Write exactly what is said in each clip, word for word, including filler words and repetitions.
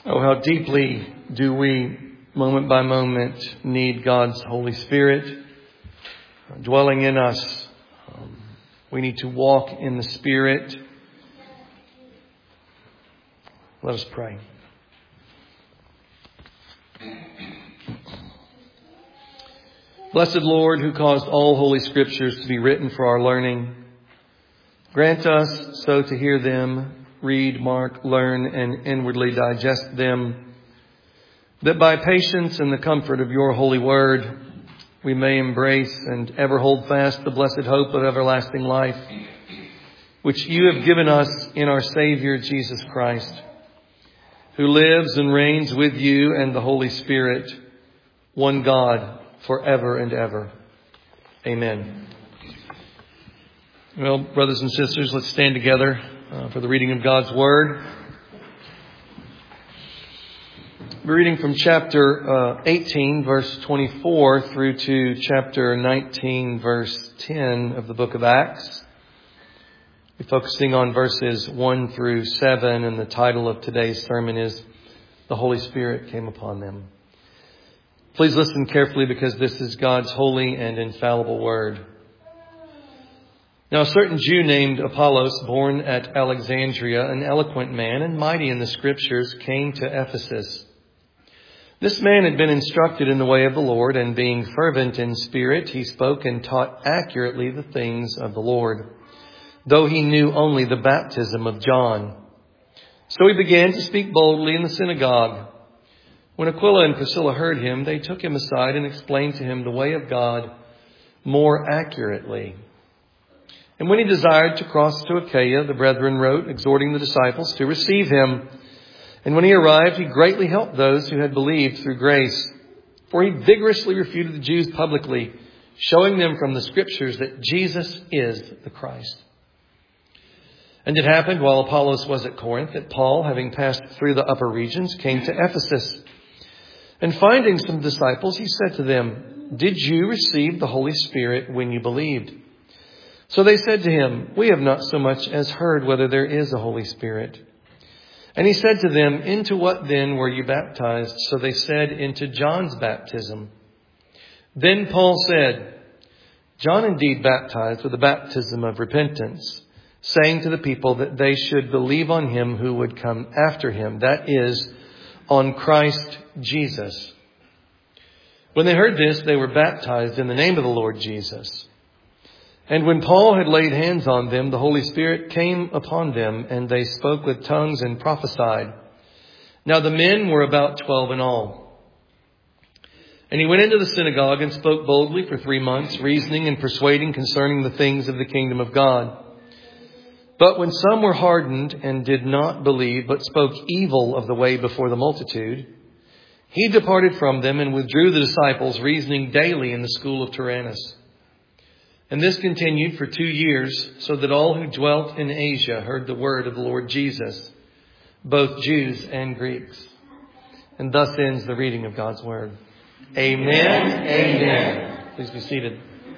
Oh, how deeply do we, moment by moment, need God's Holy Spirit dwelling in us. Um, we need to walk in the Spirit. Let us pray. Blessed Lord, who caused all holy scriptures to be written for our learning, grant us so to hear them, read, mark, learn, and inwardly digest them, that by patience and the comfort of your holy word, we may embrace and ever hold fast the blessed hope of everlasting life, which you have given us in our Savior Jesus Christ, who lives and reigns with you and the Holy Spirit, one God, forever and ever. Amen. Well, brothers and sisters, let's stand together uh, for the reading of God's Word. We're reading from chapter uh, eighteen, verse twenty-four, through to chapter nineteen, verse ten of the book of Acts. We're focusing on verses one through seven, and the title of today's sermon is "The Holy Spirit Came Upon Them." Please listen carefully, because this is God's holy and infallible word. Now a certain Jew named Apollos, born at Alexandria, an eloquent man and mighty in the Scriptures, came to Ephesus. This man had been instructed in the way of the Lord, and being fervent in spirit, he spoke and taught accurately the things of the Lord, though he knew only the baptism of John. So he began to speak boldly in the synagogue. When Aquila and Priscilla heard him, they took him aside and explained to him the way of God more accurately. And when he desired to cross to Achaia, the brethren wrote, exhorting the disciples to receive him. And when he arrived, he greatly helped those who had believed through grace. For he vigorously refuted the Jews publicly, showing them from the Scriptures that Jesus is the Christ. And it happened while Apollos was at Corinth that Paul, having passed through the upper regions, came to Ephesus. And finding some disciples, he said to them, "Did you receive the Holy Spirit when you believed?" So they said to him, "We have not so much as heard whether there is a Holy Spirit." And he said to them, "Into what then were you baptized?" So they said, "Into John's baptism." Then Paul said, "John indeed baptized with the baptism of repentance, saying to the people that they should believe on him who would come after him, that is, on Christ Jesus." When they heard this, they were baptized in the name of the Lord Jesus. And when Paul had laid hands on them, the Holy Spirit came upon them, and they spoke with tongues and prophesied. Now the men were about twelve in all. And he went into the synagogue and spoke boldly for three months, reasoning and persuading concerning the things of the kingdom of God. But when some were hardened and did not believe, but spoke evil of the way before the multitude, he departed from them and withdrew the disciples, reasoning daily in the school of Tyrannus. And this continued for two years, so that all who dwelt in Asia heard the word of the Lord Jesus, both Jews and Greeks. And thus ends the reading of God's word. Amen. Amen. Please be seated.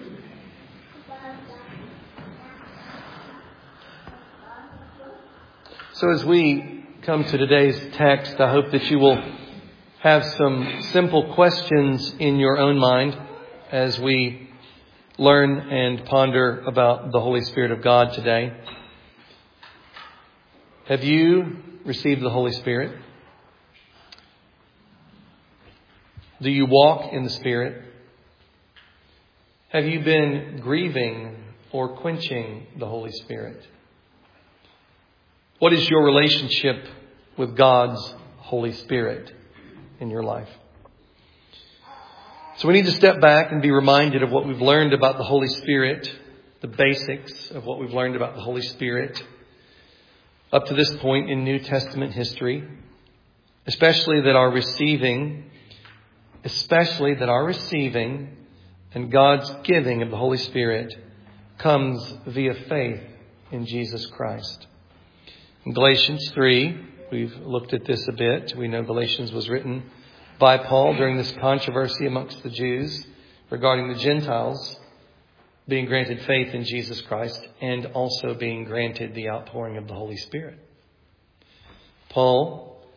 So as we come to today's text, I hope that you will have some simple questions in your own mind as we learn and ponder about the Holy Spirit of God today. Have you received the Holy Spirit? Do you walk in the Spirit? Have you been grieving or quenching the Holy Spirit? What is your relationship with God's Holy Spirit in your life? So we need to step back and be reminded of what we've learned about the Holy Spirit, the basics of what we've learned about the Holy Spirit up to this point in New Testament history, especially that our receiving, especially that our receiving and God's giving of the Holy Spirit comes via faith in Jesus Christ. In Galatians three, we've looked at this a bit. We know Galatians was written by Paul during this controversy amongst the Jews regarding the Gentiles being granted faith in Jesus Christ and also being granted the outpouring of the Holy Spirit. Paul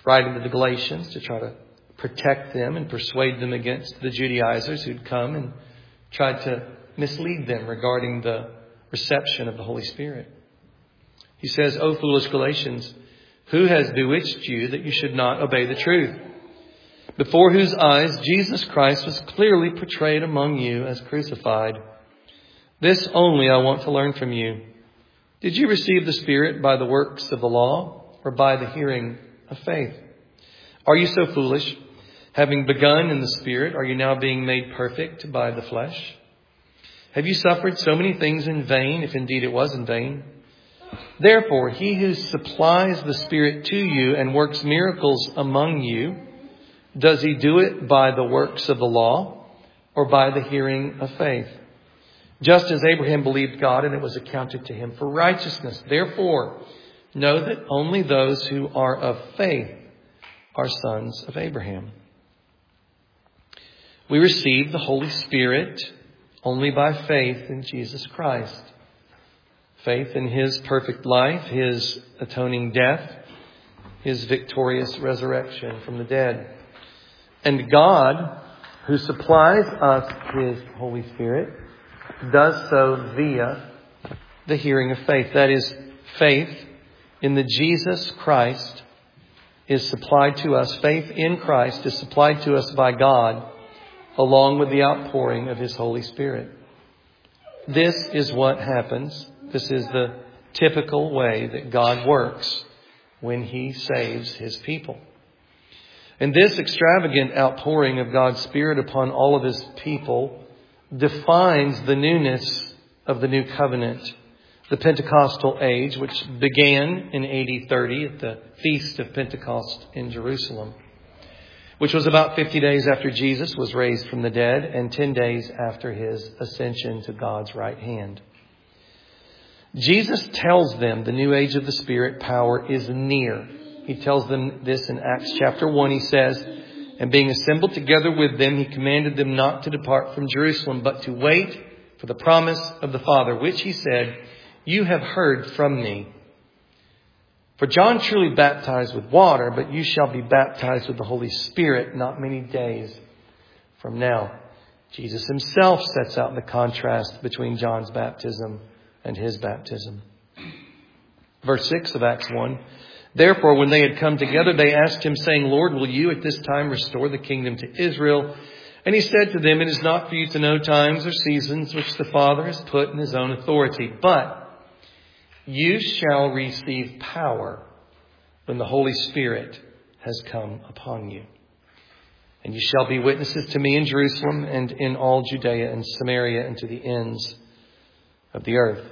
writing to the Galatians to try to protect them and persuade them against the Judaizers who'd come and tried to mislead them regarding the reception of the Holy Spirit. He says, O foolish Galatians, who has bewitched you that you should not obey the truth? Before whose eyes Jesus Christ was clearly portrayed among you as crucified. This only I want to learn from you. Did you receive the Spirit by the works of the law or by the hearing of faith? Are you so foolish? Having begun in the Spirit, are you now being made perfect by the flesh? Have you suffered so many things in vain, if indeed it was in vain? Therefore, he who supplies the Spirit to you and works miracles among you, does he do it by the works of the law or by the hearing of faith? Just as Abraham believed God and it was accounted to him for righteousness. Therefore, know that only those who are of faith are sons of Abraham. We receive the Holy Spirit only by faith in Jesus Christ. Faith in His perfect life, His atoning death, His victorious resurrection from the dead. And God, who supplies us His Holy Spirit, does so via the hearing of faith. That is, faith in the Jesus Christ is supplied to us. Faith in Christ is supplied to us by God, along with the outpouring of His Holy Spirit. This is what happens. This is the typical way that God works when He saves His people. And this extravagant outpouring of God's Spirit upon all of His people defines the newness of the new covenant. The Pentecostal age, which began in A D thirty at the Feast of Pentecost in Jerusalem, which was about fifty days after Jesus was raised from the dead and ten days after His ascension to God's right hand. Jesus tells them the new age of the Spirit power is near. He tells them this in Acts chapter one. He says, and being assembled together with them, He commanded them not to depart from Jerusalem, but to wait for the promise of the Father, which He said, you have heard from me. For John truly baptized with water, but you shall be baptized with the Holy Spirit not many days from now. Jesus Himself sets out the contrast between John's baptism and His baptism. Verse six of Acts one. Therefore, when they had come together, they asked Him, saying, Lord, will you at this time restore the kingdom to Israel? And He said to them, it is not for you to know times or seasons which the Father has put in His own authority, but you shall receive power when the Holy Spirit has come upon you. And you shall be witnesses to me in Jerusalem and in all Judea and Samaria and to the ends of the earth.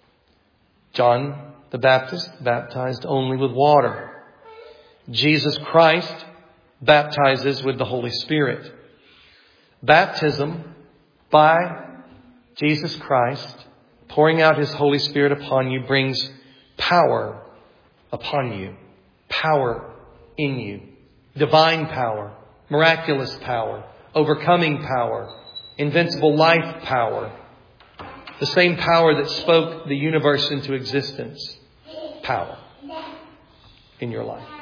John the Baptist baptized only with water. Jesus Christ baptizes with the Holy Spirit. Baptism by Jesus Christ, pouring out His Holy Spirit upon you, brings power upon you. Power in you. Divine power. Miraculous power. Overcoming power. Invincible life power. The same power that spoke the universe into existence. Power in your life.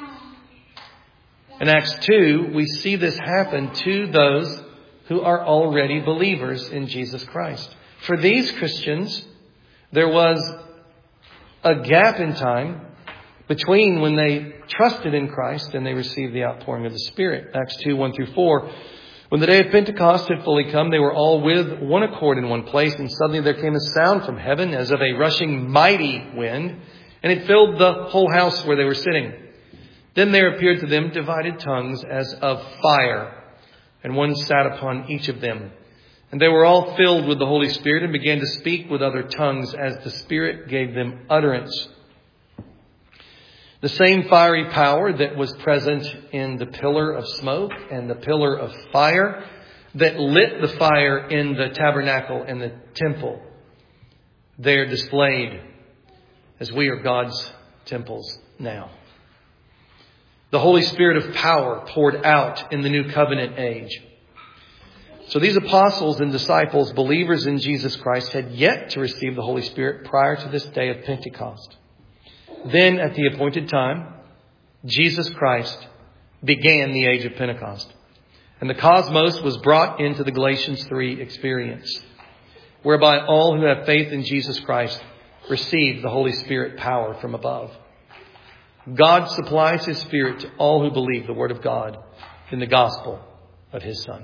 In Acts two, we see this happen to those who are already believers in Jesus Christ. For these Christians, there was a gap in time between when they trusted in Christ and they received the outpouring of the Spirit. Acts two, one through four. When the day of Pentecost had fully come, they were all with one accord in one place, and suddenly there came a sound from heaven as of a rushing mighty wind, and it filled the whole house where they were sitting. Then there appeared to them divided tongues as of fire, and one sat upon each of them. And they were all filled with the Holy Spirit and began to speak with other tongues as the Spirit gave them utterance. The same fiery power that was present in the pillar of smoke and the pillar of fire that lit the fire in the tabernacle and the temple, there displayed as we are God's temples now. The Holy Spirit of power poured out in the new covenant age. So these apostles and disciples, believers in Jesus Christ, had yet to receive the Holy Spirit prior to this day of Pentecost. Then at the appointed time, Jesus Christ began the age of Pentecost. And the cosmos was brought into the Galatians three experience, whereby all who have faith in Jesus Christ receive the Holy Spirit power from above. God supplies His Spirit to all who believe the Word of God in the gospel of His Son.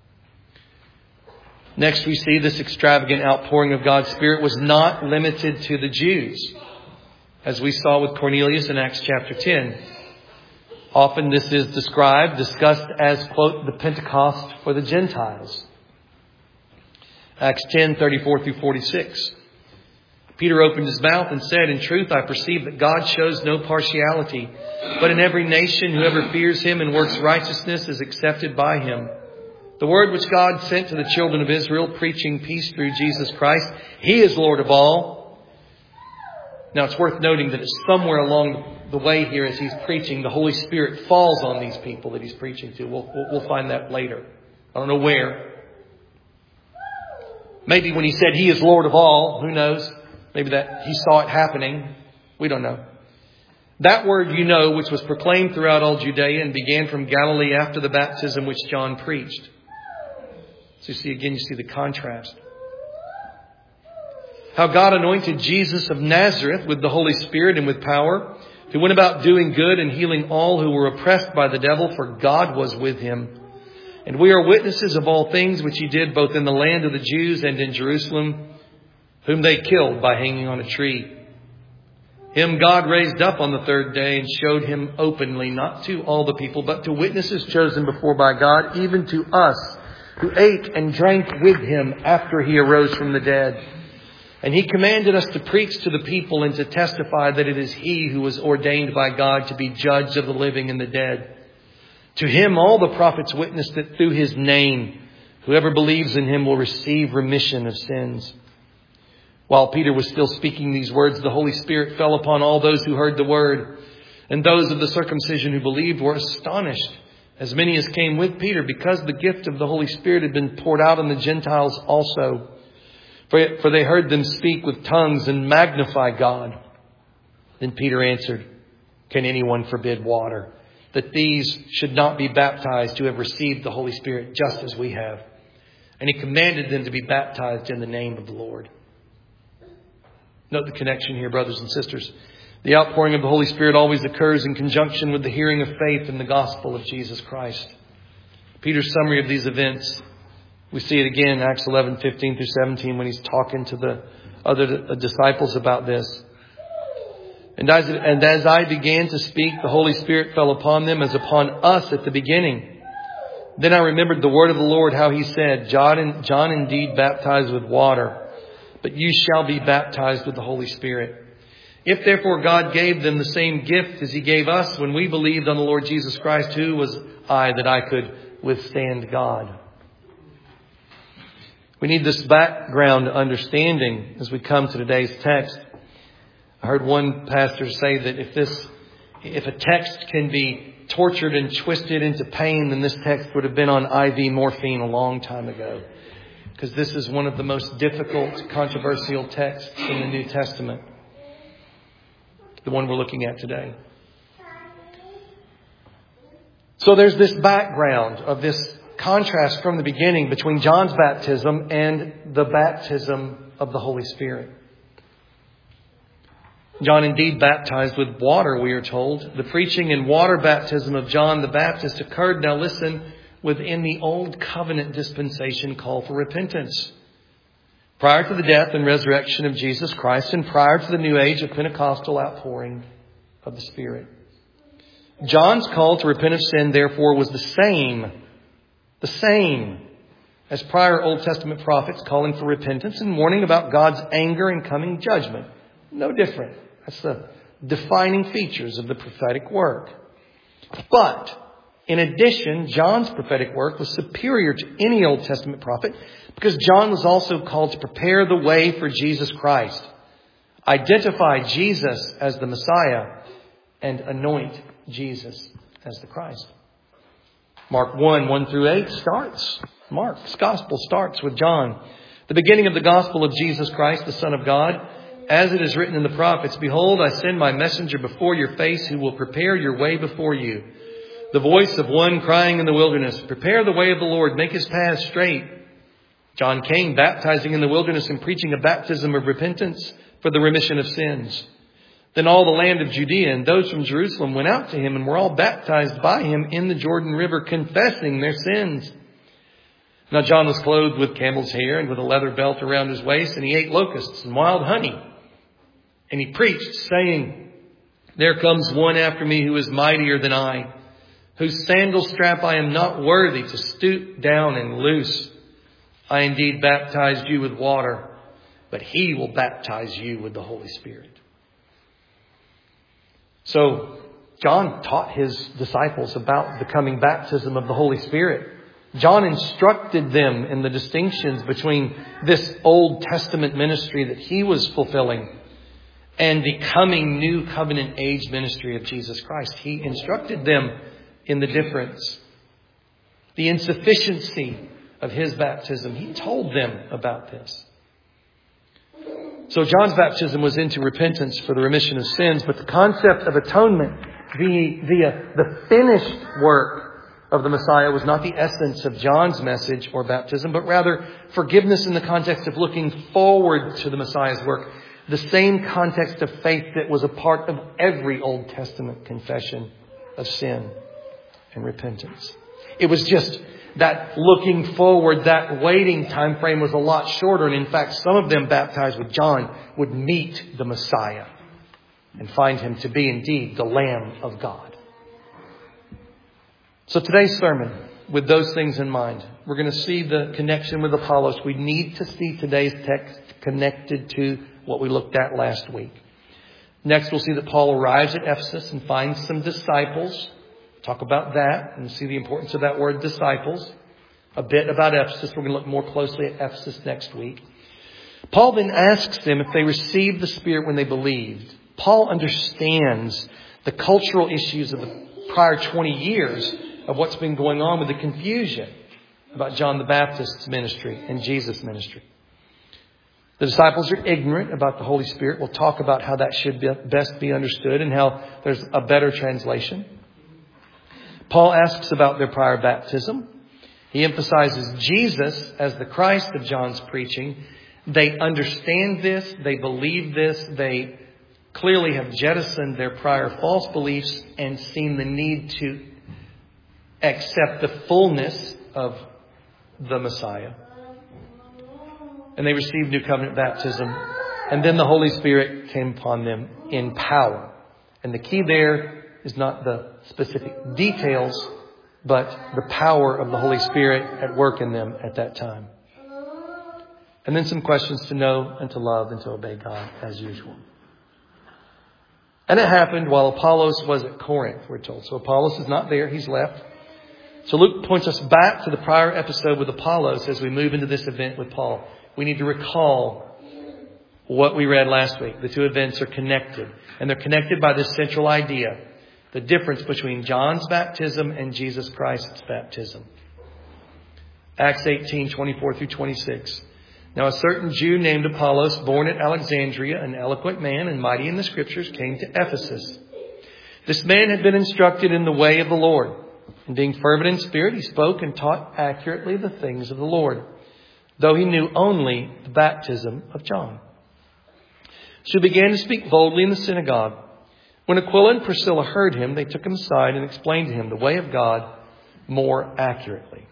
Next, we see this extravagant outpouring of God's Spirit was not limited to the Jews, as we saw with Cornelius in Acts chapter ten. Often this is described, discussed as, quote, the Pentecost for the Gentiles. Acts ten, thirty-four through forty-six. Peter opened his mouth and said, "In truth, I perceive that God shows no partiality, but in every nation whoever fears Him and works righteousness is accepted by Him. The word which God sent to the children of Israel, preaching peace through Jesus Christ, He is Lord of all." Now it's worth noting that it's somewhere along the way here as he's preaching, the Holy Spirit falls on these people that he's preaching to. We'll, we'll, we'll find that later. I don't know where. Maybe when he said He is Lord of all, who knows? Maybe that he saw it happening. We don't know. That word, you know, which was proclaimed throughout all Judea and began from Galilee after the baptism which John preached. So you see, again, you see the contrast. How God anointed Jesus of Nazareth with the Holy Spirit and with power, who went about doing good and healing all who were oppressed by the devil, for God was with Him. And we are witnesses of all things which He did both in the land of the Jews and in Jerusalem, whom they killed by hanging on a tree. Him God raised up on the third day and showed Him openly, not to all the people, but to witnesses chosen before by God, even to us, who ate and drank with Him after He arose from the dead. And He commanded us to preach to the people and to testify that it is He who was ordained by God to be judge of the living and the dead. To Him all the prophets witness that through His name, whoever believes in Him will receive remission of sins. While Peter was still speaking these words, the Holy Spirit fell upon all those who heard the word. And those of the circumcision who believed were astonished, as many as came with Peter, because the gift of the Holy Spirit had been poured out on the Gentiles also. For, for they heard them speak with tongues and magnify God. Then Peter answered, "Can anyone forbid water, that these should not be baptized who have received the Holy Spirit just as we have?" And He commanded them to be baptized in the name of the Lord. Note the connection here, brothers and sisters. The outpouring of the Holy Spirit always occurs in conjunction with the hearing of faith in the gospel of Jesus Christ. Peter's summary of these events, we see it again in Acts eleven, fifteen through seventeen, when he's talking to the other disciples about this. And as, and as I began to speak, the Holy Spirit fell upon them as upon us at the beginning. Then I remembered the word of the Lord, how He said, John, John indeed baptized with water, but you shall be baptized with the Holy Spirit. If therefore God gave them the same gift as He gave us when we believed on the Lord Jesus Christ, who was I that I could withstand God? We need this background understanding as we come to today's text. I heard one pastor say that if this, if a text can be tortured and twisted into pain, then this text would have been on I V morphine a long time ago. Because this is one of the most difficult, controversial texts in the New Testament. The one we're looking at today. So there's this background of this contrast from the beginning between John's baptism and the baptism of the Holy Spirit. John indeed baptized with water, we are told. The preaching and water baptism of John the Baptist occurred, now listen, within the old covenant dispensation call for repentance. Prior to the death and resurrection of Jesus Christ and prior to the new age of Pentecostal outpouring of the Spirit. John's call to repent of sin, therefore, was the same, the same as prior Old Testament prophets calling for repentance and warning about God's anger and coming judgment. No different. That's the defining features of the prophetic work. But in addition, John's prophetic work was superior to any Old Testament prophet because John was also called to prepare the way for Jesus Christ, identify Jesus as the Messiah, and anoint Jesus as the Christ. Mark one, one through eight starts. Mark's gospel starts with John. The beginning of the gospel of Jesus Christ, the Son of God. As it is written in the prophets, behold, I send my messenger before your face who will prepare your way before you. The voice of one crying in the wilderness, prepare the way of the Lord, make his path straight. John came baptizing in the wilderness and preaching a baptism of repentance for the remission of sins. Then all the land of Judea and those from Jerusalem went out to him and were all baptized by him in the Jordan River, confessing their sins. Now John was clothed with camel's hair and with a leather belt around his waist, and he ate locusts and wild honey. And he preached, saying, there comes one after me who is mightier than I, whose sandal strap I am not worthy to stoop down and loose. I indeed baptized you with water, but he will baptize you with the Holy Spirit. So John taught his disciples about the coming baptism of the Holy Spirit. John instructed them in the distinctions between this Old Testament ministry that he was fulfilling and the coming new covenant age ministry of Jesus Christ. He instructed them in the difference, the insufficiency of his baptism. He told them about this. So John's baptism was into repentance for the remission of sins, but the concept of atonement via, via the finished work of the Messiah was not the essence of John's message or baptism, but rather forgiveness in the context of looking forward to the Messiah's work. The same context of faith that was a part of every Old Testament confession of sin and repentance. It was just that looking forward, that waiting time frame was a lot shorter. And in fact, some of them baptized with John would meet the Messiah and find him to be indeed the Lamb of God. So today's sermon, with those things in mind, we're going to see the connection with Apollos. We need to see today's text connected to what we looked at last week. Next, we'll see that Paul arrives at Ephesus and finds some disciples. Talk about that and see the importance of that word disciples. A bit about Ephesus. We're going to look more closely at Ephesus next week. Paul then asks them if they received the Spirit when they believed. Paul understands the cultural issues of the prior twenty years of what's been going on with the confusion about John the Baptist's ministry and Jesus' ministry. The disciples are ignorant about the Holy Spirit. We'll talk about how that should be, best be understood and how there's a better translation. Paul asks about their prior baptism. He emphasizes Jesus as the Christ of John's preaching. They understand this. They believe this. They clearly have jettisoned their prior false beliefs and seen the need to accept the fullness of the Messiah. And they received new covenant baptism. And then the Holy Spirit came upon them in power. And the key there is not the specific details, but the power of the Holy Spirit at work in them at that time. And then some questions to know and to love and to obey God as usual. And it happened while Apollos was at Corinth, we're told. So Apollos is not there. He's left. So Luke points us back to the prior episode with Apollos as we move into this event with Paul. We need to recall what we read last week. The two events are connected. And they're connected by this central idea. The difference between John's baptism and Jesus Christ's baptism. Acts eighteen, twenty-four through twenty-six. Now a certain Jew named Apollos, born at Alexandria, an eloquent man and mighty in the Scriptures, came to Ephesus. This man had been instructed in the way of the Lord. And being fervent in spirit, he spoke and taught accurately the things of the Lord, though he knew only the baptism of John. So he began to speak boldly in the synagogue. When Aquila and Priscilla heard him, they took him aside and explained to him the way of God more accurately.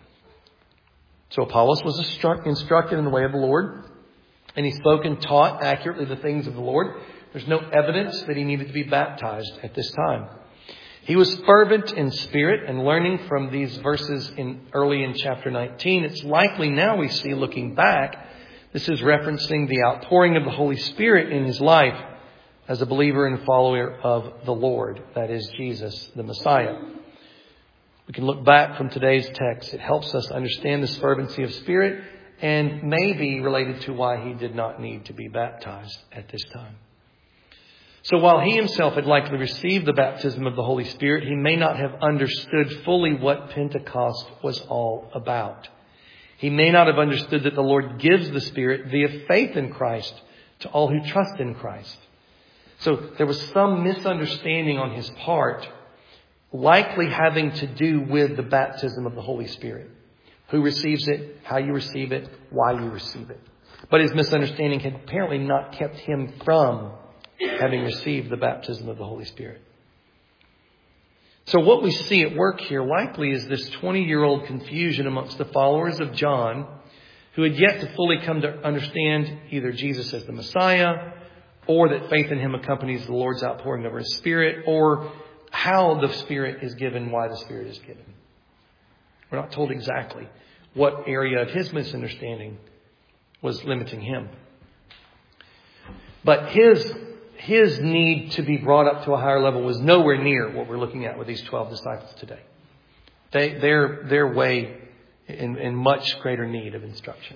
So Apollos was instructed in the way of the Lord, and he spoke and taught accurately the things of the Lord. There's no evidence that he needed to be baptized at this time. He was fervent in spirit, and learning from these verses in early in chapter nineteen, it's likely now we see, looking back, this is referencing the outpouring of the Holy Spirit in his life as a believer and follower of the Lord, that is Jesus, the Messiah. We can look back from today's text. It helps us understand this fervency of spirit and may be related to why he did not need to be baptized at this time. So while he himself had likely received the baptism of the Holy Spirit, he may not have understood fully what Pentecost was all about. He may not have understood that the Lord gives the Spirit via faith in Christ to all who trust in Christ. So there was some misunderstanding on his part likely having to do with the baptism of the Holy Spirit. Who receives it, how you receive it, why you receive it. But his misunderstanding had apparently not kept him from having received the baptism of the Holy Spirit. So what we see at work here likely is this twenty-year-old confusion amongst the followers of John who had yet to fully come to understand either Jesus as the Messiah, or that faith in him accompanies the Lord's outpouring of his Spirit, or how the Spirit is given, why the Spirit is given. We're not told exactly what area of his misunderstanding was limiting him. But his His need to be brought up to a higher level was nowhere near what we're looking at with these twelve disciples today. They, they're, they're way in, in much greater need of instruction.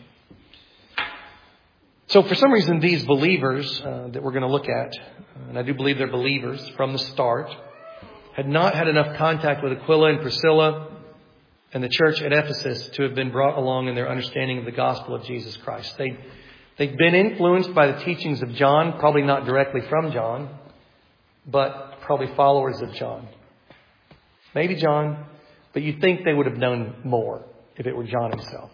So for some reason, these believers uh, that we're going to look at, and I do believe they're believers from the start, had not had enough contact with Aquila and Priscilla and the church at Ephesus to have been brought along in their understanding of the gospel of Jesus Christ. They They've been influenced by the teachings of John, probably not directly from John, but probably followers of John. Maybe John, but you'd think they would have known more if it were John himself.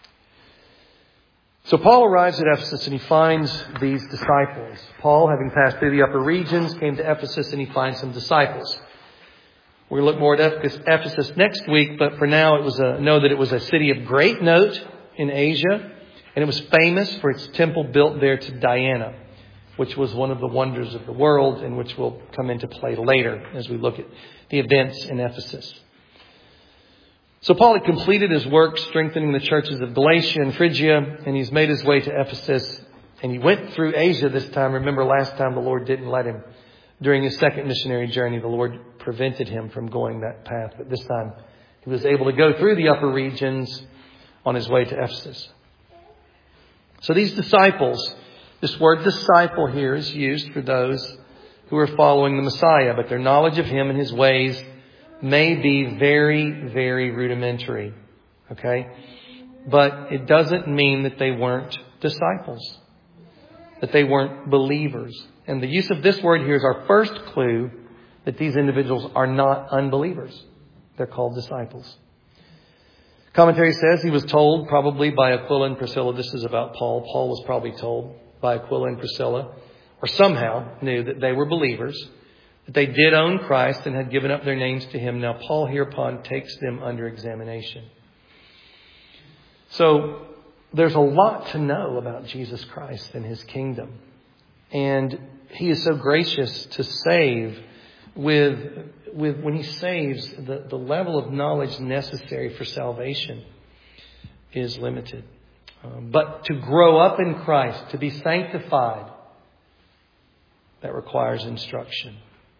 So Paul arrives at Ephesus and he finds these disciples. Paul, having passed through the upper regions, came to Ephesus and he finds some disciples. We're going to look more at Ephesus next week, but for now it was a, know that it was a city of great note in Asia. And it was famous for its temple built there to Diana, which was one of the wonders of the world and which will come into play later as we look at the events in Ephesus. So Paul had completed his work strengthening the churches of Galatia and Phrygia, and he's made his way to Ephesus. And he went through Asia this time. Remember, last time the Lord didn't let him. During his second missionary journey, the Lord prevented him from going that path. But this time he was able to go through the upper regions on his way to Ephesus. So these disciples, this word disciple here is used for those who are following the Messiah, but their knowledge of him and his ways may be very, very rudimentary. Okay? But it doesn't mean that they weren't disciples, that they weren't believers. And the use of this word here is our first clue that these individuals are not unbelievers. They're called disciples. Commentary says he was told probably by Aquila and Priscilla. This is about Paul. Paul was probably told by Aquila and Priscilla, or somehow knew that they were believers, that they did own Christ and had given up their names to him. Now Paul hereupon takes them under examination. So there's a lot to know about Jesus Christ and his kingdom. And he is so gracious to save with With when he saves, the, the level of knowledge necessary for salvation is limited. Um, but to grow up in Christ, to be sanctified, that requires instruction.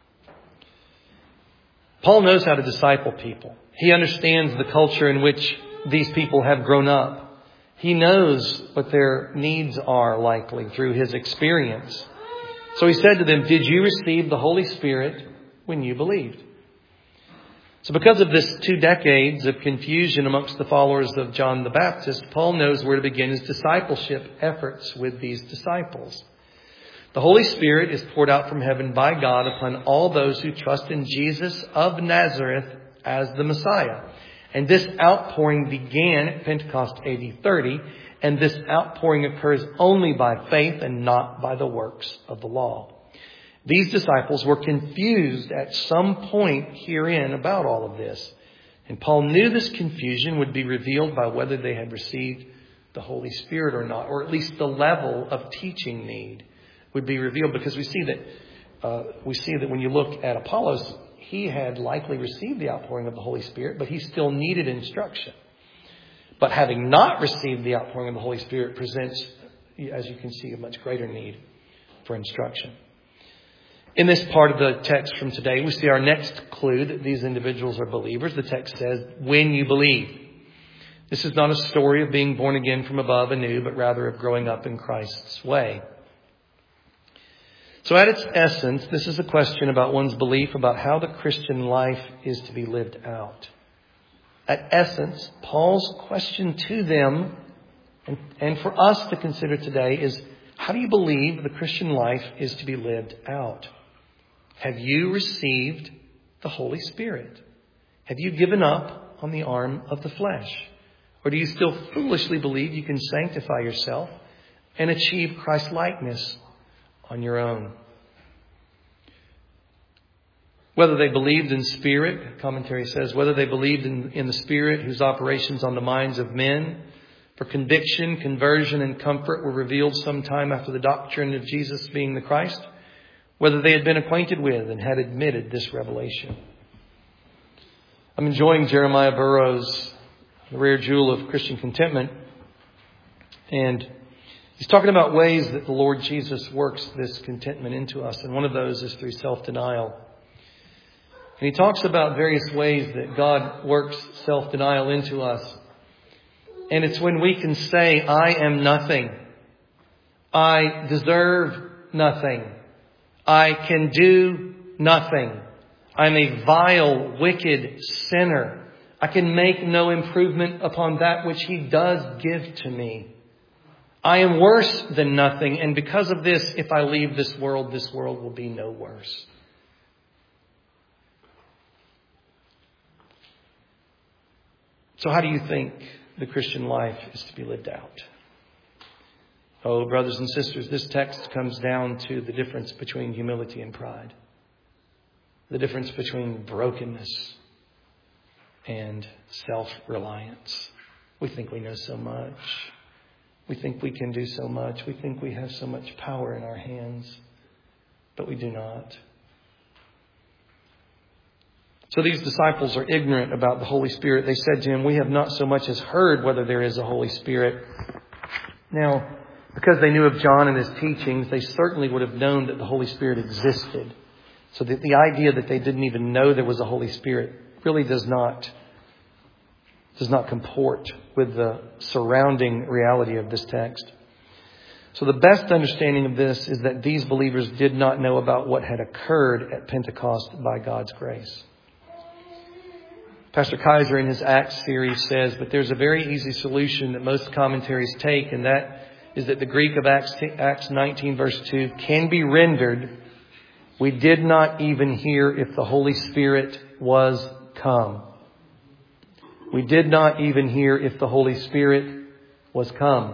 Paul knows how to disciple people. He understands the culture in which these people have grown up. He knows what their needs are likely through his experience. So he said to them, "Did you receive the Holy Spirit when you believed?" So because of this two decades of confusion amongst the followers of John the Baptist, Paul knows where to begin his discipleship efforts with these disciples. The Holy Spirit is poured out from heaven by God upon all those who trust in Jesus of Nazareth as the Messiah. And this outpouring began at Pentecost A D thirty, and this outpouring occurs only by faith and not by the works of the law. These disciples were confused at some point herein about all of this. And Paul knew this confusion would be revealed by whether they had received the Holy Spirit or not, or at least the level of teaching need would be revealed, because we see that uh, we see that when you look at Apollos, he had likely received the outpouring of the Holy Spirit, but he still needed instruction. But having not received the outpouring of the Holy Spirit presents, as you can see, a much greater need for instruction. In this part of the text from today, we see our next clue that these individuals are believers. The text says, "when you believe." This is not a story of being born again from above anew, but rather of growing up in Christ's way. So at its essence, this is a question about one's belief about how the Christian life is to be lived out. At essence, Paul's question to them, and, and for us to consider today, is how do you believe the Christian life is to be lived out? Have you received the Holy Spirit? Have you given up on the arm of the flesh? Or do you still foolishly believe you can sanctify yourself and achieve Christ-likeness on your own? Whether they believed in Spirit, commentary says, whether they believed in, in the Spirit whose operations on the minds of men for conviction, conversion, and comfort were revealed sometime after the doctrine of Jesus being the Christ, whether they had been acquainted with and had admitted this revelation. I'm enjoying Jeremiah Burroughs' The Rare Jewel of Christian Contentment. And he's talking about ways that the Lord Jesus works this contentment into us. And one of those is through self-denial. And he talks about various ways that God works self-denial into us. And it's when we can say, I am nothing. I deserve nothing. I can do nothing. I'm a vile, wicked sinner. I can make no improvement upon that which He does give to me. I am worse than nothing. And because of this, if I leave this world, this world will be no worse. So how do you think the Christian life is to be lived out? Oh, brothers and sisters, this text comes down to the difference between humility and pride. The difference between brokenness and self-reliance. We think we know so much. We think we can do so much. We think we have so much power in our hands. But we do not. So these disciples are ignorant about the Holy Spirit. They said to Him, we have not so much as heard whether there is a Holy Spirit. Now, because they knew of John and his teachings, they certainly would have known that the Holy Spirit existed. So that the idea that they didn't even know there was a Holy Spirit really does not, does not comport with the surrounding reality of this text. So the best understanding of this is that these believers did not know about what had occurred at Pentecost by God's grace. Pastor Kaiser in his Acts series says, but there's a very easy solution that most commentaries take, and that is that the Greek of Acts, Acts nineteen verse two can be rendered, we did not even hear if the Holy Spirit was come. We did not even hear if the Holy Spirit was come.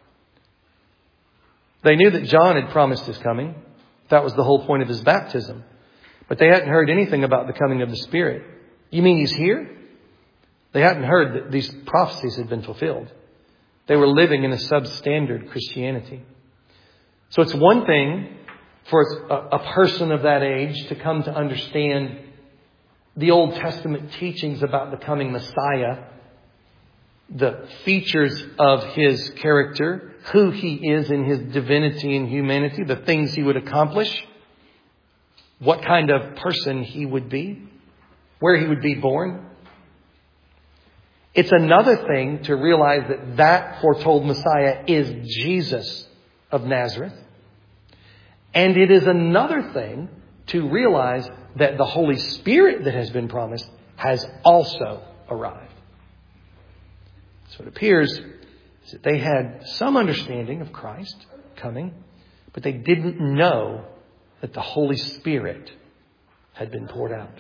They knew that John had promised His coming. That was the whole point of His baptism. But they hadn't heard anything about the coming of the Spirit. You mean He's here? They hadn't heard that these prophecies had been fulfilled. They were living in a substandard Christianity. So it's one thing for a, a person of that age to come to understand the Old Testament teachings about the coming Messiah, the features of His character, who He is in His divinity and humanity, the things He would accomplish, what kind of person He would be, where He would be born. It's another thing to realize that that foretold Messiah is Jesus of Nazareth. And it is another thing to realize that the Holy Spirit that has been promised has also arrived. So it appears that they had some understanding of Christ coming, but they didn't know that the Holy Spirit had been poured out.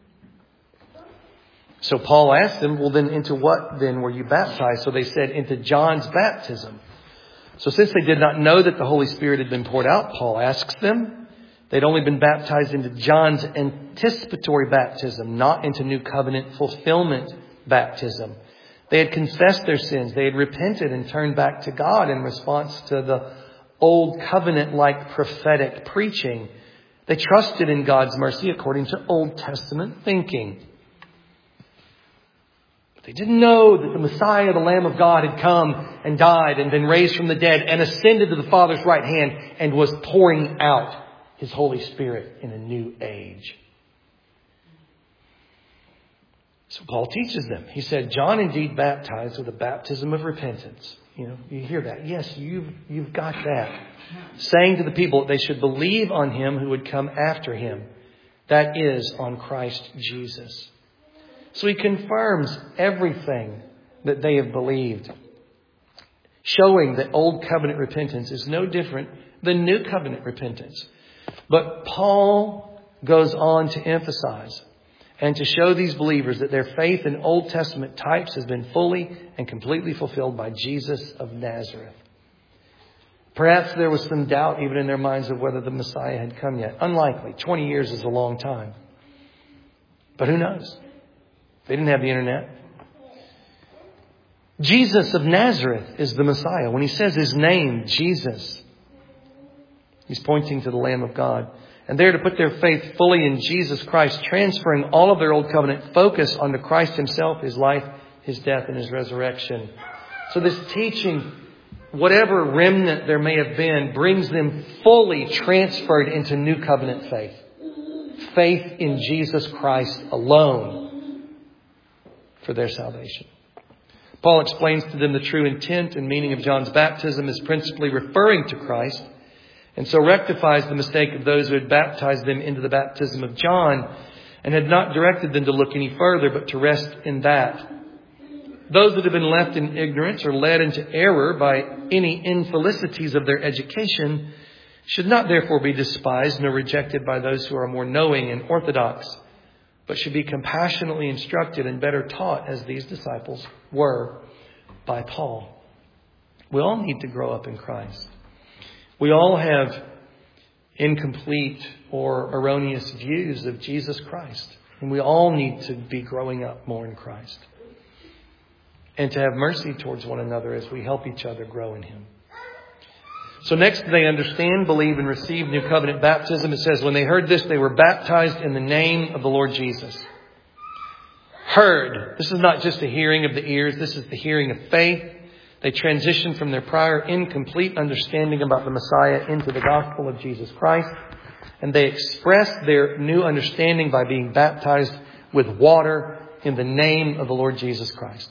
So Paul asked them, well then into what then were you baptized? So they said, into John's baptism. So since they did not know that the Holy Spirit had been poured out, Paul asks them, they'd only been baptized into John's anticipatory baptism, not into New Covenant fulfillment baptism. They had confessed their sins. They had repented and turned back to God in response to the Old Covenant-like prophetic preaching. They trusted in God's mercy according to Old Testament thinking. They didn't know that the Messiah, the Lamb of God, had come and died and been raised from the dead and ascended to the Father's right hand and was pouring out His Holy Spirit in a new age. So Paul teaches them. He said, John indeed baptized with a baptism of repentance. You know, you hear that. Yes, you've, you've got that. Saying to the people that they should believe on Him who would come after Him. That is, on Christ Jesus. So he confirms everything that they have believed, showing that Old Covenant repentance is no different than New Covenant repentance. But Paul goes on to emphasize and to show these believers that their faith in Old Testament types has been fully and completely fulfilled by Jesus of Nazareth. Perhaps there was some doubt even in their minds of whether the Messiah had come yet. Unlikely. twenty years is a long time. But who knows? They didn't have the internet. Jesus of Nazareth is the Messiah. When he says his name, Jesus, he's pointing to the Lamb of God. And they're to put their faith fully in Jesus Christ, transferring all of their old covenant focus onto Christ himself, his life, his death, and his resurrection. So this teaching, whatever remnant there may have been, brings them fully transferred into new covenant faith. Faith in Jesus Christ alone for their salvation. Paul explains to them the true intent and meaning of John's baptism is principally referring to Christ, and so rectifies the mistake of those who had baptized them into the baptism of John and had not directed them to look any further, but to rest in that. Those that have been left in ignorance or led into error by any infelicities of their education should not therefore be despised nor rejected by those who are more knowing and orthodox, but should be compassionately instructed and better taught as these disciples were by Paul. We all need to grow up in Christ. We all have incomplete or erroneous views of Jesus Christ. And we all need to be growing up more in Christ. And to have mercy towards one another as we help each other grow in Him. So next they understand, believe, and receive new covenant baptism. It says, when they heard this, they were baptized in the name of the Lord Jesus. Heard. This is not just a hearing of the ears. This is the hearing of faith. They transitioned from their prior incomplete understanding about the Messiah into the gospel of Jesus Christ. And they expressed their new understanding by being baptized with water in the name of the Lord Jesus Christ.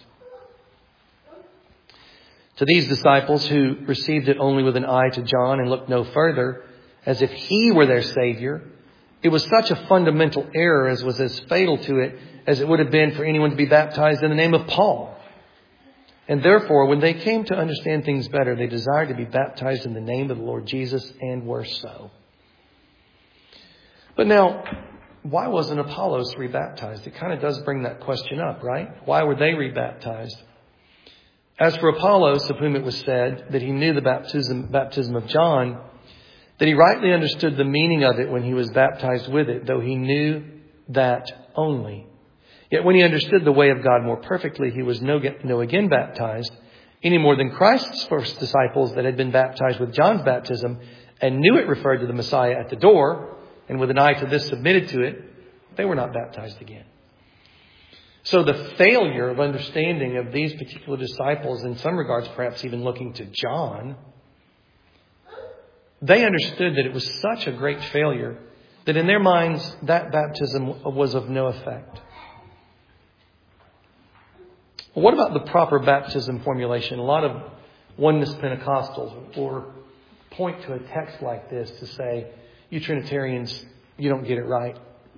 To these disciples who received it only with an eye to John and looked no further, as if he were their Savior, it was such a fundamental error as was as fatal to it as it would have been for anyone to be baptized in the name of Paul. And therefore, when they came to understand things better, they desired to be baptized in the name of the Lord Jesus, and were so. But now, why wasn't Apollos rebaptized? It kind of does bring that question up, right? Why were they rebaptized? As for Apollos, of whom it was said that he knew the baptism, baptism of John, that he rightly understood the meaning of it when he was baptized with it, though he knew that only. Yet when he understood the way of God more perfectly, he was no, no again baptized, any more than Christ's first disciples that had been baptized with John's baptism and knew it referred to the Messiah at the door, and with an eye to this submitted to it, they were not baptized again. So the failure of understanding of these particular disciples, in some regards perhaps even looking to John, they understood that it was such a great failure that in their minds that baptism was of no effect. Well, what about the proper baptism formulation? A lot of oneness Pentecostals will point to a text like this to say, you Trinitarians, you don't get it right.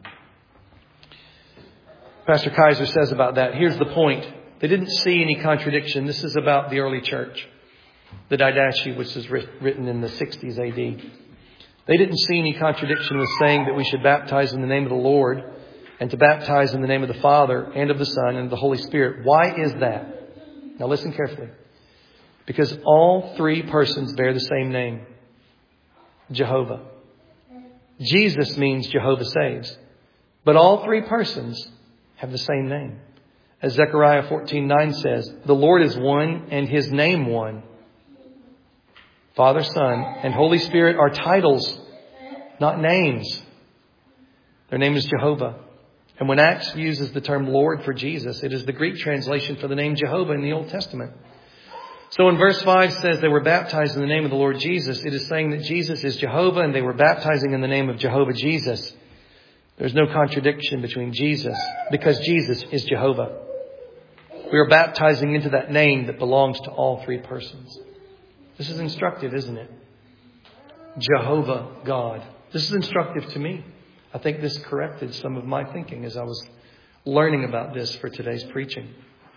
Pastor Kaiser says about that, here's the point. They didn't see any contradiction. This is about the early church, the Didache, which was written in the sixties A D. They didn't see any contradiction with saying that we should baptize in the name of the Lord and to baptize in the name of the Father and of the Son and of the Holy Spirit. Why is that? Now listen carefully. Because all three persons bear the same name, Jehovah. Jesus means Jehovah saves. But all three persons have the same name. As Zechariah fourteen nine says, the Lord is one and His name one. Father, Son, and Holy Spirit are titles, not names. Their name is Jehovah. And when Acts uses the term Lord for Jesus, it is the Greek translation for the name Jehovah in the Old Testament. So when verse five says they were baptized in the name of the Lord Jesus, it is saying that Jesus is Jehovah and they were baptizing in the name of Jehovah Jesus. There's no contradiction between Jesus because Jesus is Jehovah. We are baptizing into that name that belongs to all three persons. This is instructive, isn't it? Jehovah God. This is instructive to me. I think this corrected some of my thinking as I was learning about this for today's preaching.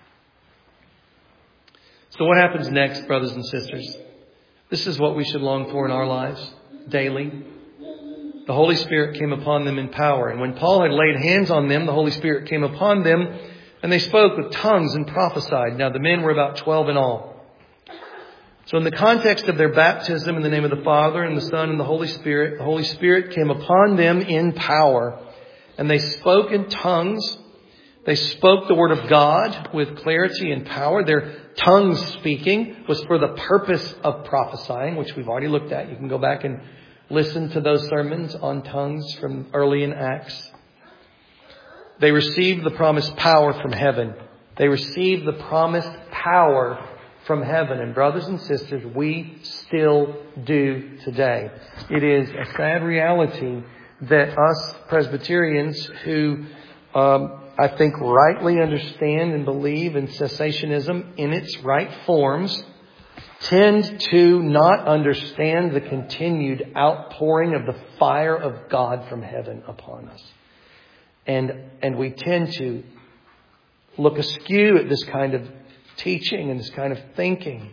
So what happens next, brothers and sisters? This is what we should long for in our lives daily. the Holy Spirit came upon them in power. And when Paul had laid hands on them, the Holy Spirit came upon them, and they spoke with tongues and prophesied. Now the men were about twelve in all. So in the context of their baptism in the name of the Father and the Son and the Holy Spirit, the Holy Spirit came upon them in power. And they spoke in tongues. They spoke the word of God with clarity and power. Their tongues speaking was for the purpose of prophesying, which we've already looked at. You can go back and listen to those sermons on tongues from early in Acts. They received the promised power from heaven. They received the promised power from heaven. And brothers and sisters, we still do today. It is a sad reality that us Presbyterians who um, I think rightly understand and believe in cessationism in its right forms tend to not understand the continued outpouring of the fire of God from heaven upon us. And, and we tend to look askew at this kind of teaching and this kind of thinking.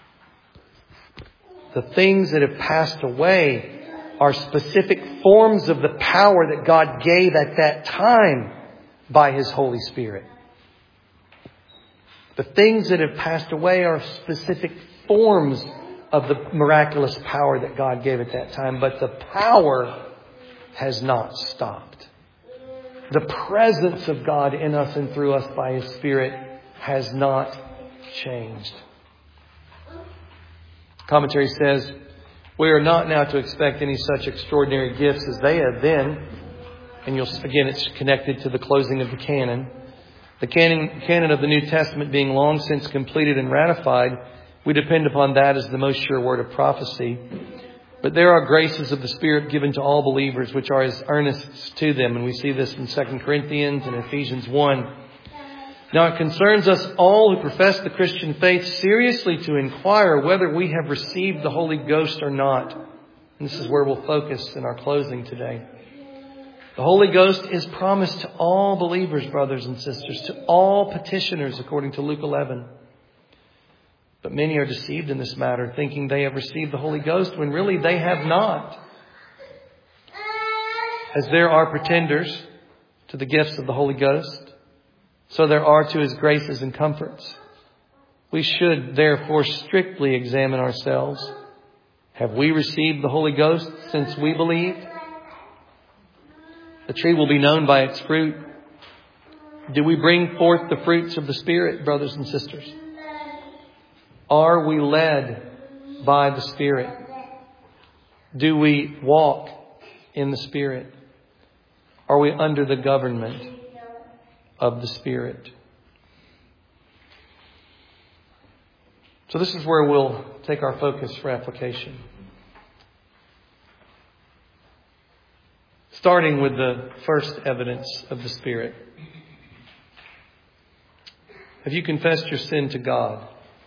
The things that have passed away are specific forms of the power that God gave at that time by His Holy Spirit. The things that have passed away are specific forms of the miraculous power that God gave at that time. But the power has not stopped. The presence of God in us and through us by His Spirit has not changed. Commentary says, we are not now to expect any such extraordinary gifts as they had then. And you'll again, it's connected to the closing of the canon. The canon, canon of the New Testament being long since completed and ratified, we depend upon that as the most sure word of prophecy. But there are graces of the Spirit given to all believers, which are as earnests to them. And we see this in Second Corinthians and Ephesians one. Now it concerns us all who profess the Christian faith seriously to inquire whether we have received the Holy Ghost or not. And this is where we'll focus in our closing today. The Holy Ghost is promised to all believers, brothers and sisters, to all petitioners, according to Luke eleven. But many are deceived in this matter, thinking they have received the Holy Ghost when really they have not. As there are pretenders to the gifts of the Holy Ghost, so there are to His graces and comforts. We should therefore strictly examine ourselves. Have we received the Holy Ghost since we believed? The tree will be known by its fruit. Do we bring forth the fruits of the Spirit, brothers and sisters? Are we led by the Spirit? Do we walk in the Spirit? Are we under the government of the Spirit? So this is where we'll take our focus for application. Starting with the first evidence of the Spirit. Have you confessed your sin to God?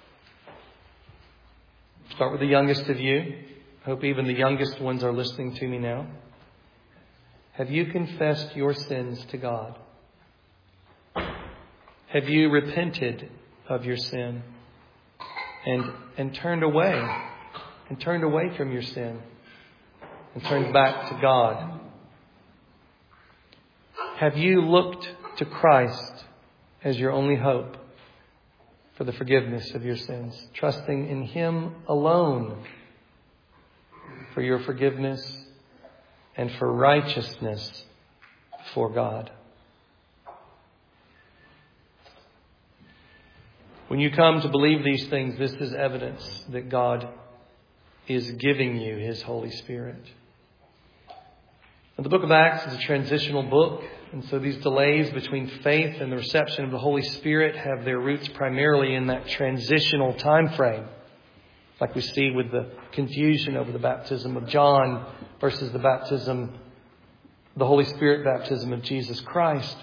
Start with the youngest of you. I hope even the youngest ones are listening to me now. Have you confessed your sins to God? Have you repented of your sin and, and turned away and turned away from your sin and turned back to God? Have you looked to Christ as your only hope for the forgiveness of your sins, trusting in Him alone for your forgiveness and for righteousness before God? When you come to believe these things, this is evidence that God is giving you His Holy Spirit. The book of Acts is a transitional book, and so these delays between faith and the reception of the Holy Spirit have their roots primarily in that transitional time frame, like we see with the confusion over the baptism of John versus the baptism, the Holy Spirit baptism of Jesus Christ.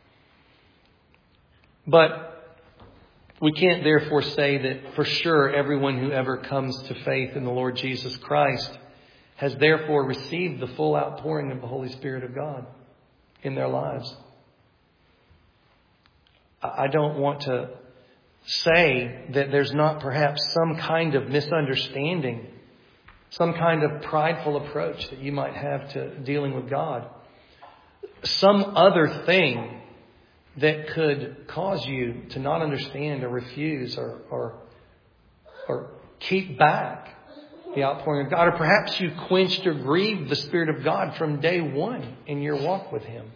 But we can't therefore say that for sure everyone who ever comes to faith in the Lord Jesus Christ has therefore received the full outpouring of the Holy Spirit of God in their lives. I don't want to say that there's not perhaps some kind of misunderstanding some kind of prideful approach that you might have to dealing with God, some other thing that could cause you to not understand or refuse or, or, or keep back the outpouring of God. Or perhaps you quenched or grieved the Spirit of God from day one in your walk with Him.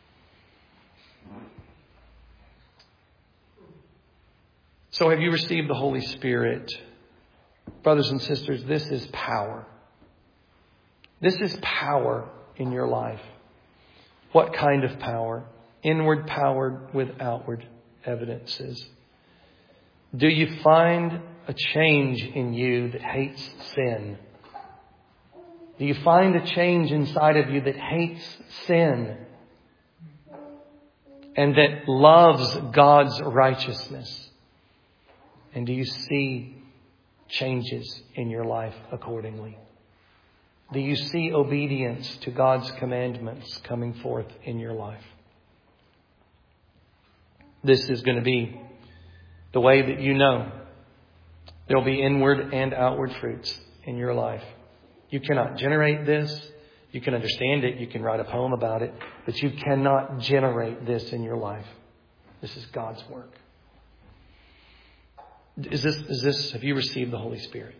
So have you received the Holy Spirit? Brothers and sisters, this is power. This is power in your life. What kind of power? Inward power with outward evidences. Do you find a change in you that hates sin? Do you find a change inside of you that hates sin and that loves God's righteousness? And do you see changes in your life accordingly? Do you see obedience to God's commandments coming forth in your life? This is going to be the way that you know there will be inward and outward fruits in your life. You cannot generate this. You can understand it. You can write a poem about it. But you cannot generate this in your life. This is God's work. Is this, is this, have you received the Holy Spirit?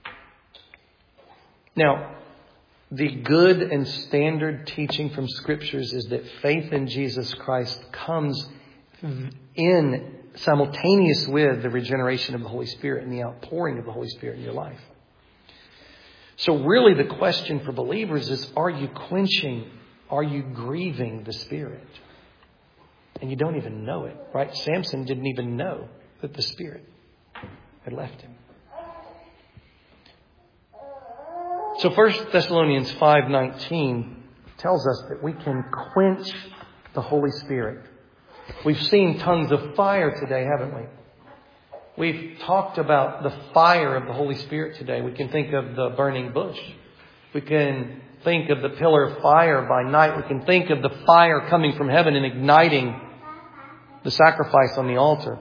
Now, the good and standard teaching from Scriptures is that faith in Jesus Christ comes in simultaneous with the regeneration of the Holy Spirit and the outpouring of the Holy Spirit in your life. So really the question for believers is, are you quenching, are you grieving the Spirit? And you don't even know it, right? Samson didn't even know that the Spirit had left him. So First Thessalonians five nineteen tells us that we can quench the Holy Spirit. We've seen tongues of fire today, haven't we? We've talked about the fire of the Holy Spirit today. We can think of the burning bush. We can think of the pillar of fire by night. We can think of the fire coming from heaven and igniting the sacrifice on the altar.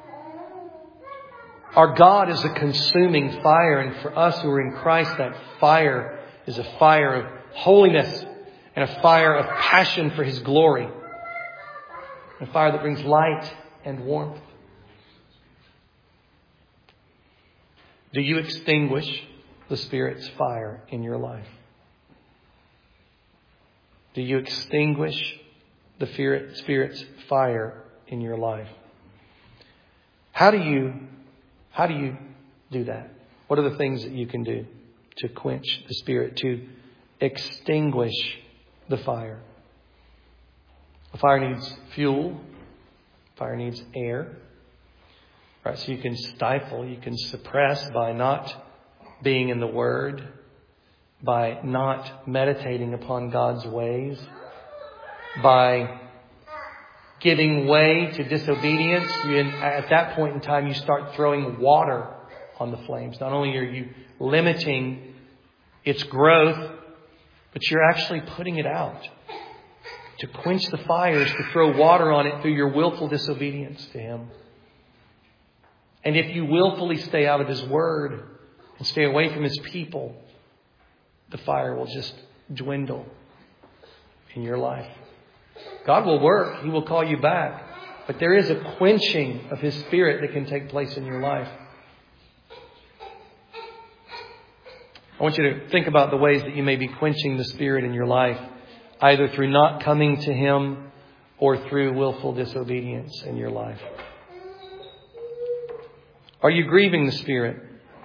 Our God is a consuming fire, and for us who are in Christ, that fire is a fire of holiness and a fire of passion for His glory. A fire that brings light and warmth. Do you extinguish the Spirit's fire in your life? Do you extinguish the Spirit's fire in your life? How do you How do you do that? What are the things that you can do to quench the Spirit, to extinguish the fire? A fire needs fuel. Fire needs air. Right? So you can stifle, you can suppress by not being in the Word, by not meditating upon God's ways, by giving way to disobedience. You, at that point in time, you start throwing water on the flames. Not only are you limiting its growth, but you're actually putting it out. To quench the fires, to throw water on it through your willful disobedience to Him. And if you willfully stay out of His Word and stay away from His people, the fire will just dwindle in your life. God will work. He will call you back. But there is a quenching of His Spirit that can take place in your life. I want you to think about the ways that you may be quenching the Spirit in your life, either through not coming to Him or through willful disobedience in your life. Are you grieving the Spirit?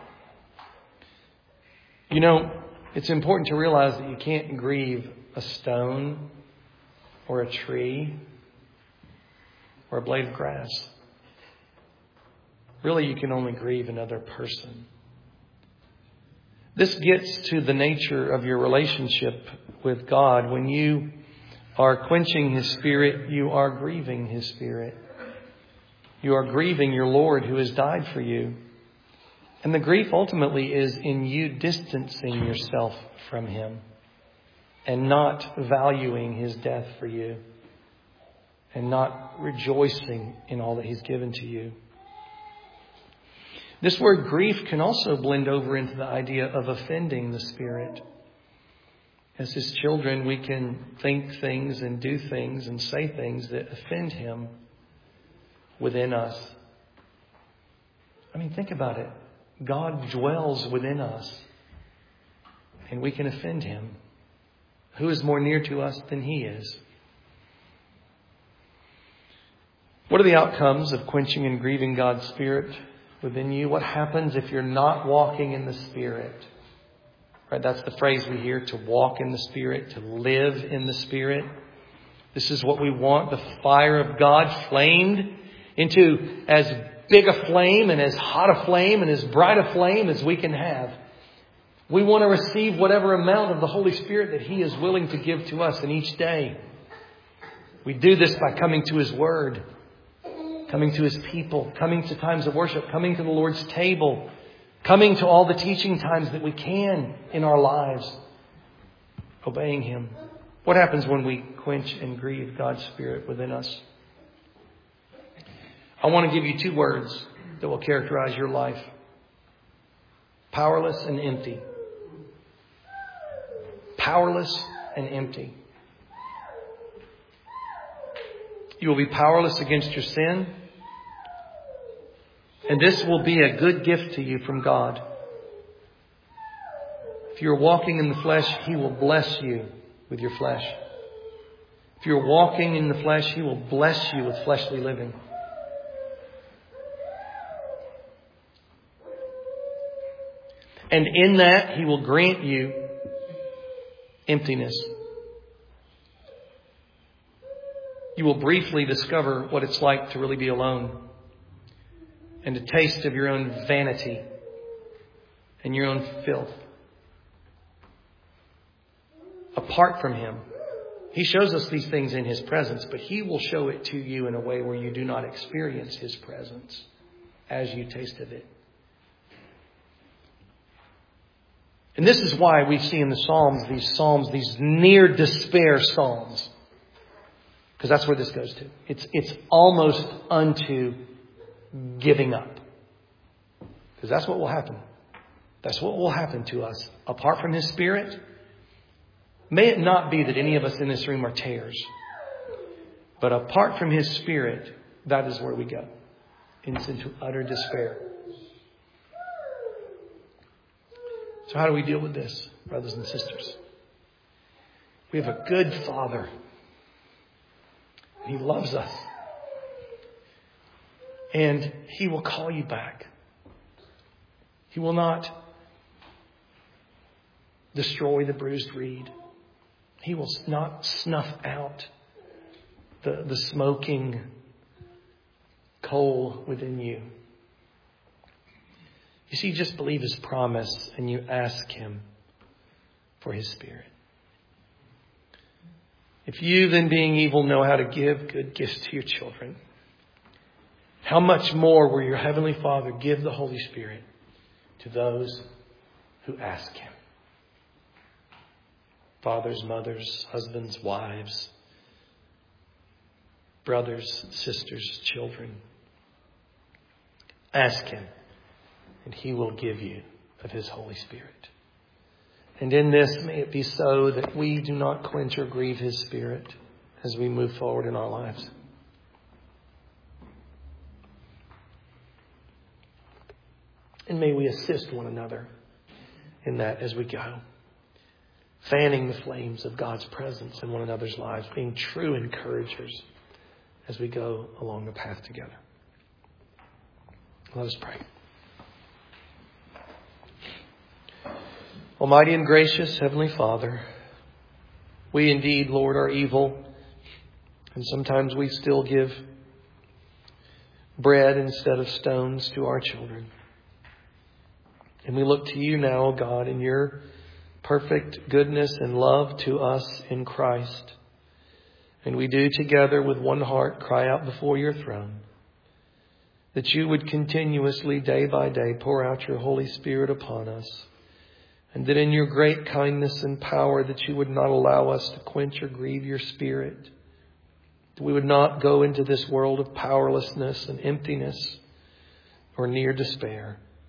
You know, it's important to realize that you can't grieve a stone or a tree or a blade of grass. Really, you can only grieve another person. This gets to the nature of your relationship with God. When you are quenching His Spirit, you are grieving His Spirit. You are grieving your Lord who has died for you. And the grief ultimately is in you distancing yourself from Him and not valuing His death for you and not rejoicing in all that He's given to you. This word grief can also blend over into the idea of offending the Spirit. As His children, we can think things and do things and say things that offend Him within us. I mean, think about it. God dwells within us, and we can offend Him. Who is more near to us than He is? What are the outcomes of quenching and grieving God's Spirit within you? What happens if you're not walking in the Spirit? Right, that's the phrase we hear, to walk in the Spirit, to live in the Spirit. This is what we want, the fire of God flamed into as big a flame and as hot a flame and as bright a flame as we can have. We want to receive whatever amount of the Holy Spirit that He is willing to give to us in each day. We do this by coming to His Word, coming to His people, coming to times of worship, coming to the Lord's table, coming to all the teaching times that we can in our lives, obeying Him. What happens when we quench and grieve God's Spirit within us? I want to give you two words that will characterize your life. Powerless and empty. Powerless and empty. You will be powerless against your sin. And this will be a good gift to you from God. If you're walking in the flesh, He will bless you with your flesh. If you're walking in the flesh, He will bless you with fleshly living. And in that, He will grant you emptiness. You will briefly discover what it's like to really be alone, and a taste of your own vanity and your own filth. Apart from Him, He shows us these things in His presence, but He will show it to you in a way where you do not experience His presence as you taste of it. And this is why we see in the Psalms, these Psalms, these near despair Psalms. Because that's where this goes to. It's, it's almost unto giving up. Because that's what will happen. That's what will happen to us. Apart from His Spirit, may it not be that any of us in this room are tares. But apart from His Spirit, that is where we go. Into utter despair. So how do we deal with this, brothers and sisters? We have a good Father. He loves us. And He will call you back. He will not destroy the bruised reed. He will not snuff out the, the smoking coal within you. You see, just believe His promise and you ask Him for His Spirit. If you, then being evil, know how to give good gifts to your children, how much more will your Heavenly Father give the Holy Spirit to those who ask Him? Fathers, mothers, husbands, wives, brothers, sisters, children. Ask Him, and He will give you of His Holy Spirit. And in this, may it be so that we do not quench or grieve His Spirit as we move forward in our lives. And may we assist one another in that as we go. Fanning the flames of God's presence in one another's lives. Being true encouragers as we go along the path together. Let us pray. Almighty and gracious Heavenly Father, we indeed, Lord, are evil. And sometimes we still give bread instead of stones to our children. And we look to You now, O God, in Your perfect goodness and love to us in Christ. And we do together with one heart cry out before Your throne that You would continuously, day by day, pour out Your Holy Spirit upon us. And that in Your great kindness and power that You would not allow us to quench or grieve Your Spirit. That we would not go into this world of powerlessness and emptiness or near despair.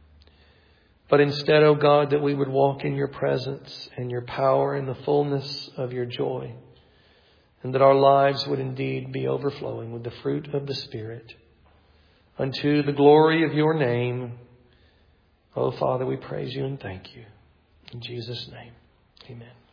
But instead, O God, that we would walk in your presence and your power and the fullness of your joy. And that our lives would indeed be overflowing with the fruit of the Spirit. Unto the glory of your name. Oh, Father, we praise you and thank you. In Jesus' name, amen.